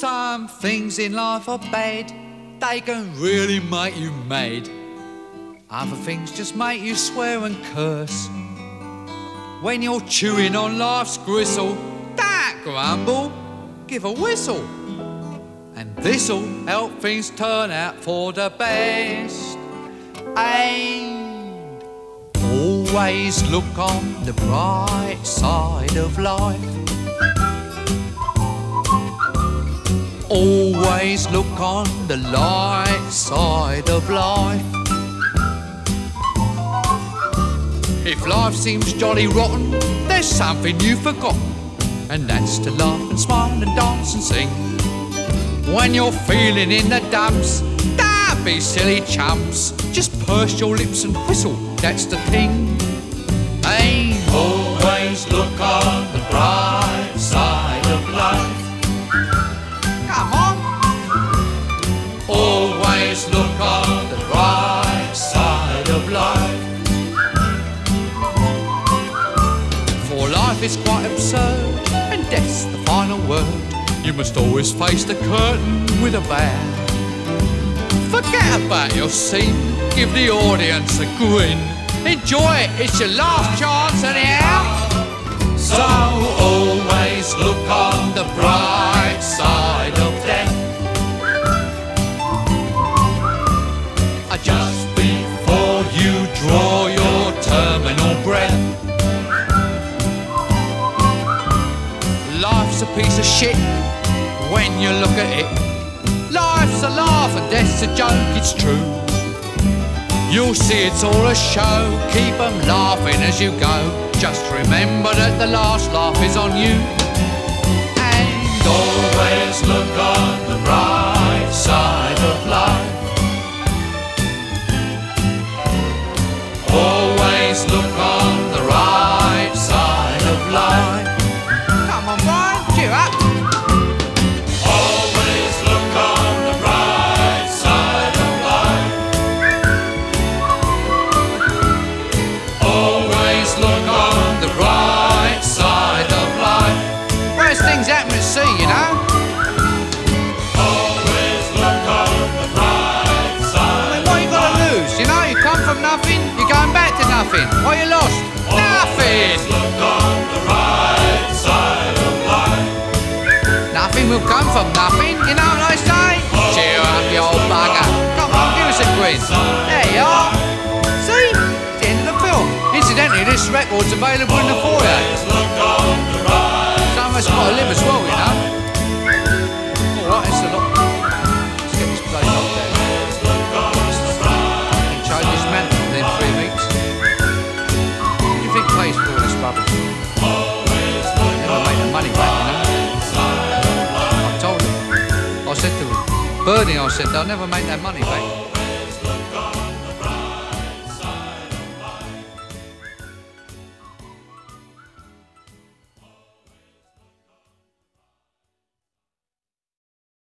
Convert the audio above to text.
Some things in life are bad, they can really make you mad. Other things just make you swear and curse. When you're chewing on life's gristle, don't grumble, give a whistle. And this'll help things turn out for the best. And always look on the bright side of life. Always look on the light side of life. If life seems jolly rotten, there's something you've forgotten, and that's to laugh and smile and dance and sing. When you're feeling in the dumps, don't be silly chumps. Just purse your lips and whistle, that's the thing. Hey, always look on the bright side of life. Come on. Always look on the bright side of life. For life is quite absurd, and death's the final word. You must always face the curtain with a bow. Forget about your scene, give the audience a grin. Enjoy it, it's your last chance anyhow. So always look on the bright side of death. Just before you draw your terminal breath. Life's a piece of shit when you look at it. Life's a laugh and death's a joke, it's true. You'll see it's all a show, keep 'em laughing as you go. Just remember that the last laugh is on you. And always look on the bright side of life. Always look on the right side of life. Come on, Brian, cheer up. Always look on the right side of life. Always look on the right side of life. Worst things happen at sea, you know. Always look on the right side. I mean, what you got to lose? You know, you come from nothing, you're going back to nothing. What you lost? Nothing. Always look on the right side of life. Nothing will come from nothing, you know what I say? Cheer up, you old bugger. Come on, give us a grin. There you are. See? It's the end of the film. Incidentally, this record's available in the foyer. Some of us got to live as well, you know. Alright, it's a lot. Let's get this place locked down. I can change this mantle within 3 weeks. What do you think pays for all this rubbish? Never make the money back, you know. I told him. I said to Bernie, they'll never make that money back.